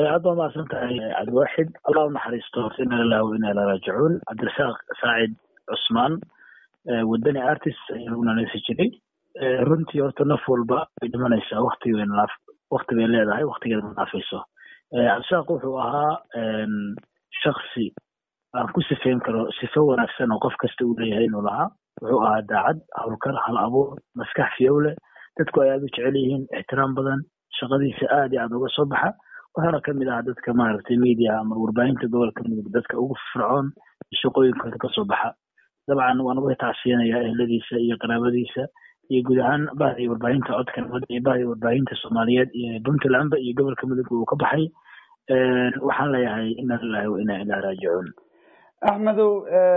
أضمن ما سنتهي عبد الواحد الله نحرسته إنا لله وإنا إليه راجعون. عبد الرزاق سعيد عثمان wadani artist ayuuna neefsijay runtii horta naf walba ay dhimanaysaa waqti bay leedahay waqtigeeda ma dhaafayso. Cabdisaaq wuxuu ahaa shakhsi aan ku sifeyn karo sifo wanaagsan oo qof kasta uu leeyahay inuu lahaa. wuxuu ahaa daacad, hawlkar, hal abuur, maskax fiyowle, dadku ay aad u jecel yihiin, ixtiraam badan, shaqadiisa aad iyo aad uga soo baxa. waxaana ka mid ah dadka maaragtay media ama warbaahinta gobolka mudug dadka ugu fircoon shaqooyinkooda ka soo baxa. dabcan waan uga tacsiyanayaa ehladiisa iyo qaraabadiisa iyo guud ahaan bahda warbaahinta codka nabadda iyo bahda warbaahinta Soomaaliyeed iyo Puntland iyo gobolka mudug uu ka baxay. waxaan leeyahay inna lillahi wa inna ilayhi raaji'uun. Axmedow,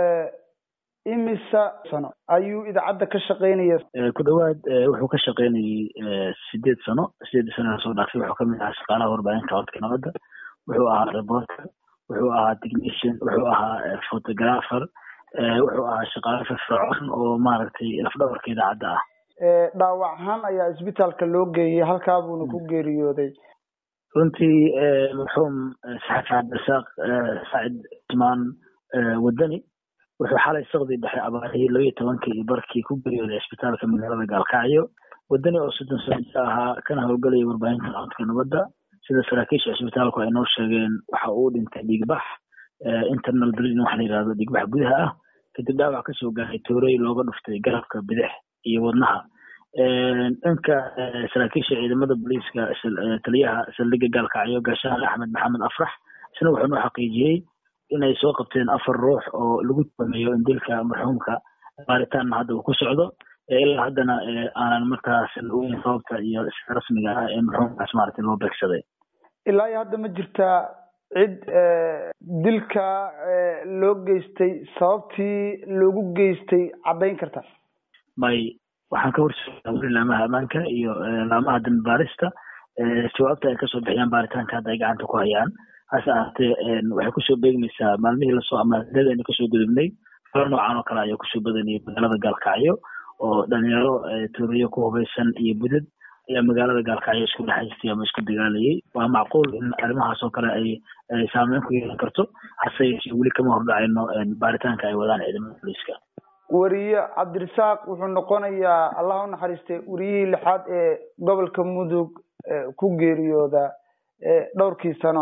imisa sano ayuu idaacadda ka shaqeynayay? ku dhawaad wuxuu ka shaqeynayay 8 sano soo dhaafay. wuxuu ka mid ahaa shaqaalaha warbaahinta codka nabadda, wuxuu ahaa reporter, wuxuu ahaa technician, wuxuu ahaa photographer, wuxuu ahaa shaqaale firfircoon oo maaragtay lafdhabarka idaacadda ah. dhaawac ahaan ayaa isbitaalka loo geeyay, halkaa buuna ku geeriyooday. runtii marxuum saxafi cabdisaaq saacid cusmaan wadani wuxuu xalay saqdi dhexe abaarihii 12 iyo barkii ku geeriyooday isbitaalka magaalada Gaalkacyo. wadani oo 30 sano ahaa kana howlgalaya warbaahinta codka nabadda, sida saraakiisha isbitaalku ay noo sheegeen waxa uu dhintay dhiigbax internal bleeding waxa la yiraahdo dhiigbax gudaha ah kadib dhaawac ka soo gaaray toorey looga dhuftay garabka bidix iyo wadnaha. dhanka saraakiisha ciidamada booliiska taliyaha saldhigga Gaalkacyo gaashaanle Axmed Maxamed Afrax isna wuxuu noo xaqiijiyay inay soo qabteen 4 ruux oo lagu tumayo in dilka marxuumka baaritaan hadda uu ku socdo. ilaa haddana aanan markaas ogeyn sababta iyo rasmiga ah ee marxuumkaas maaragtay loo beegsaday. ilaa hadda ma jirtaa cid dilka loo geystay sababtii loogu geystay caddayn karta? may waxaan ka warsaday laamaha ammaanka iyo laamaha dambaarista jawaabta ay kasoo bixiyaan baaritaanka hadda ay gacanta ku hayaan. hase ahaatee waxay kusoo beegmaysaa maalmihii lasoo amaadeedayna kasoo gudubnay far noocan oo kale ayaa kusoo badanayay magaalada Gaalkacyo oo dhalinyaro tooriyo ku hubaysan iyo budad ayaa magaalada Gaalkacyo isku dhaxaystay ama isku dagaalayay. waa macquul in arrimahaas oo kale ay saameyn ku yeelan karto, hase yeeshee weli kama hordhacayno baaritaanka ay wadaan ciidamada booliiska. wariye cabdirasaaq wuxuu noqonayaa allah u naxariistay wariyihii 6aad ee gobolka mudug ku geeriyooda dhowrkii sano.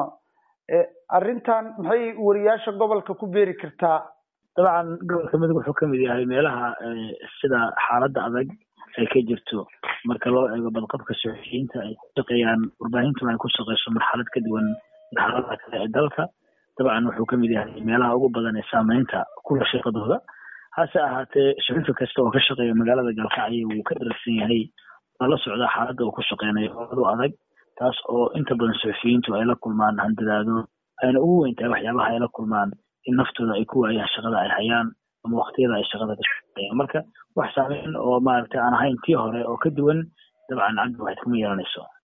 arrintan maxay wariyaasha gobolka ku beeri kartaa? dabcan gobolka mudug wuxuu ka mid yahay meelaha sida xaaladda adag ay ka jirto marka loo eego badqabka suxufiyiinta ay ku shaqeeyaan warbaahintu ay ku shaqeyso marxalad ka duwan marxaladaha kale ee dalka. dabcan wuxuu ka mid yahay meelaha ugu badan ee saameynta kula shaqadooda. hase ahaatee suxufi kasta oo ka shaqeeya magaalada Gaalkacyo wuu ka dharsan yahay la socda xaaladda uu ku shaqeynayo oo adag, taas oo inta badan suxufiyiintu ay la kulmaan handadaado ayna ugu weyntahay waxyaabaha ay la kulmaan in naftooda ay ku waayaan shaqada ay hayaan ama waqtiyada ay shaqada ka shaqeeyaan. marka wax saameyn oo maaragtay aan ahayn tii hore oo ka duwan dabcan cabdi waxaad kuma yeelanayso.